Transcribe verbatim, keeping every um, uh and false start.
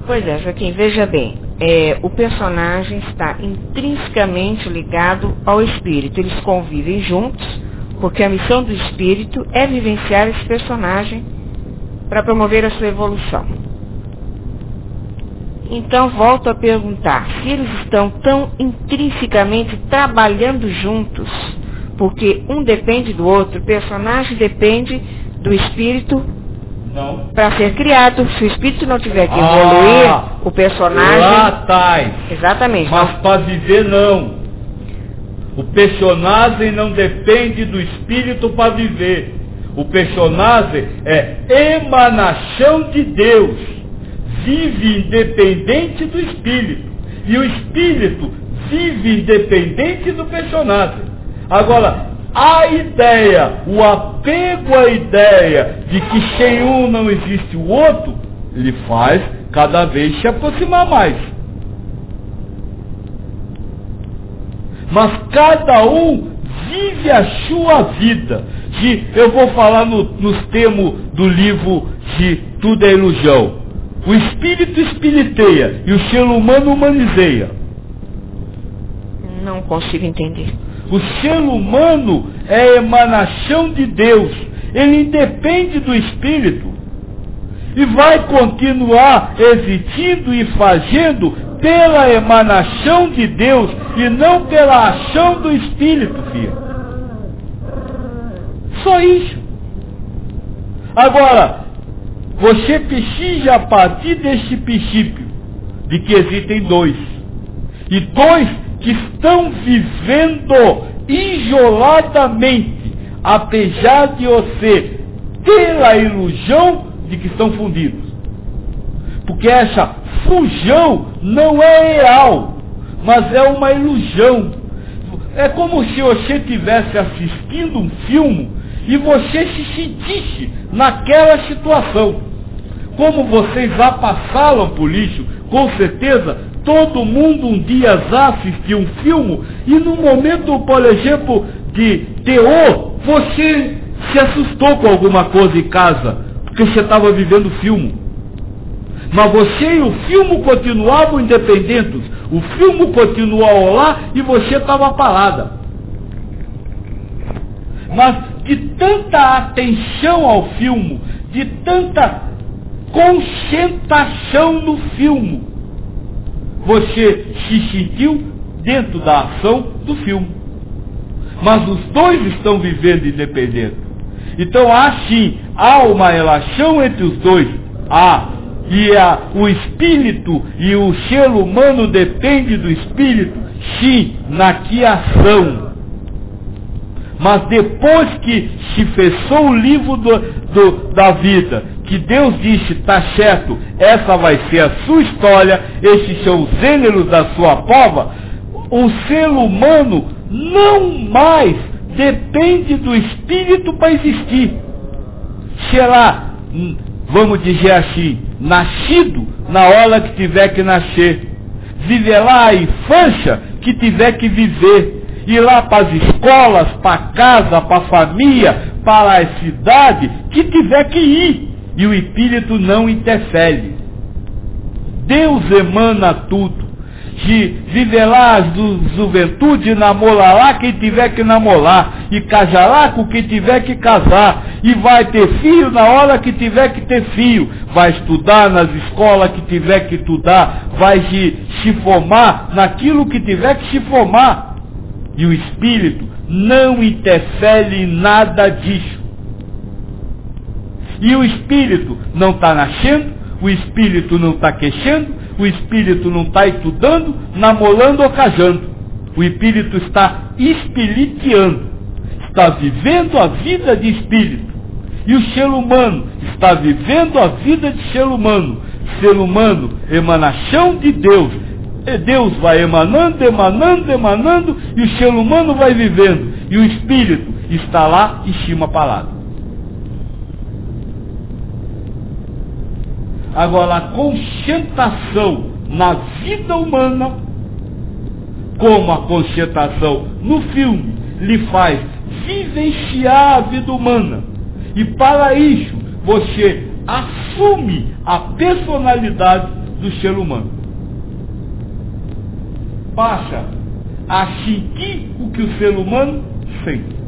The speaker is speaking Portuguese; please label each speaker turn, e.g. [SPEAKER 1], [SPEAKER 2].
[SPEAKER 1] Pois é, Joaquim, veja bem, é, o personagem está intrinsecamente ligado ao espírito, eles convivem juntos, porque a missão do espírito é vivenciar esse personagem para promover a sua evolução. Então, volto a perguntar, se eles estão tão intrinsecamente trabalhando juntos, porque um depende do outro, o personagem depende do espírito para ser criado. Se o espírito não tiver que evoluir, ah, o personagem...
[SPEAKER 2] Lá atrás.
[SPEAKER 1] Exatamente.
[SPEAKER 2] Mas para viver, não. O personagem não depende do espírito para viver. O personagem é emanação de Deus. Vive independente do espírito. E o espírito vive independente do personagem. Agora, a ideia, o apego à ideia de que sem um não existe o outro, ele faz cada vez se aproximar mais. Mas cada um vive a sua vida. De, eu vou falar no, nos termos do livro de Tudo é Ilusão. O espírito espiriteia e o ser humano humanizeia.
[SPEAKER 1] Não consigo entender.
[SPEAKER 2] O ser humano é emanação de Deus. Ele independe do espírito. E vai continuar existindo e fazendo pela emanação de Deus e não pela ação do espírito, filho. Só isso. Agora, você precisa partir desse princípio de que existem dois. E dois que estão vivendo isoladamente, apesar de você ter a ilusão de que estão fundidos. Porque essa fusão não é real, mas é uma ilusão. É como se você estivesse assistindo um filme e você se sentisse naquela situação. Como vocês já passaram por isso, com certeza, todo mundo um dia já assistiu um filme e no momento, por exemplo, de teor, você se assustou com alguma coisa em casa, porque você estava vivendo o filme. Mas você e o filme continuavam independentes. O filme continuava lá e você estava parada. Mas de tanta atenção ao filme, de tanta concentração no filme, você se sentiu dentro da ação do filme. Mas os dois estão vivendo independente. Então há sim, há uma relação entre os dois. Há. E a, o espírito e o ser humano depende do espírito, sim, na criação. Mas depois que se fechou o livro do, do, da vida, que Deus disse, está certo, essa vai ser a sua história, esses são os gêneros da sua prova, o ser humano não mais depende do espírito para existir. Será, vamos dizer assim, nascido na hora que tiver que nascer. Viverá a infância que tiver que viver. Ir lá para as escolas, para casa, para a família, para a cidade, que tiver que ir. E o espírito não interfere. Deus emana tudo. De viverá a juventude, namorará quem tiver que namorar, e casará com quem tiver que casar, e vai ter filho na hora que tiver que ter filho, vai estudar nas escolas que tiver que estudar, vai se, se formar naquilo que tiver que se formar. E o espírito não interfere em nada disso. E o espírito não está nascendo, o espírito não está queixando, o espírito não está estudando, namorando ou casando. O espírito está espiriteando, está vivendo a vida de espírito. E o ser humano está vivendo a vida de ser humano. Ser humano, emanação de Deus. E Deus vai emanando, emanando, emanando, e o ser humano vai vivendo. E o espírito está lá em cima parado. Agora, a concentração na vida humana, como a concentração no filme, lhe faz vivenciar a vida humana. E para isso, você assume a personalidade do ser humano. Passa a sentir o que o ser humano sente.